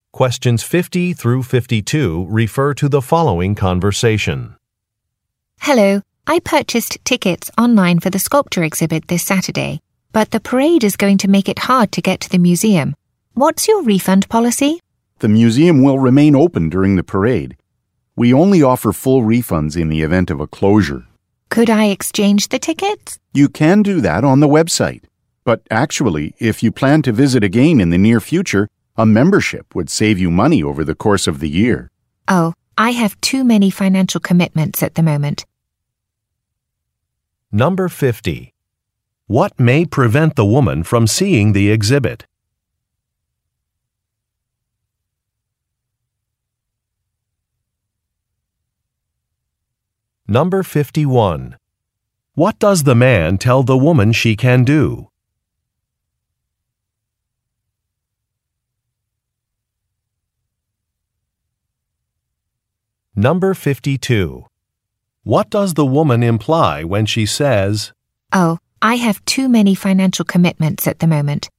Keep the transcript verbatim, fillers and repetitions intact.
Questions fifty through fifty-two refer to the following conversation. Hello, I purchased tickets online for the sculpture exhibit this Saturday, but the parade is going to make it hard to get to the museum. What's your refund policy? The museum will remain open during the parade. We only offer full refunds in the event of a closure. Could I exchange the tickets? You can do that on the website. But actually, if you plan to visit again in the near future, a membership would save you money over the course of the year. Oh, I have too many financial commitments at the moment. Number fifty. What may prevent the woman from seeing the exhibit? Number fifty-one. What does the man tell the woman she can do? Number fifty-two. What does the woman imply when she says, Oh, I have too many financial commitments at the moment.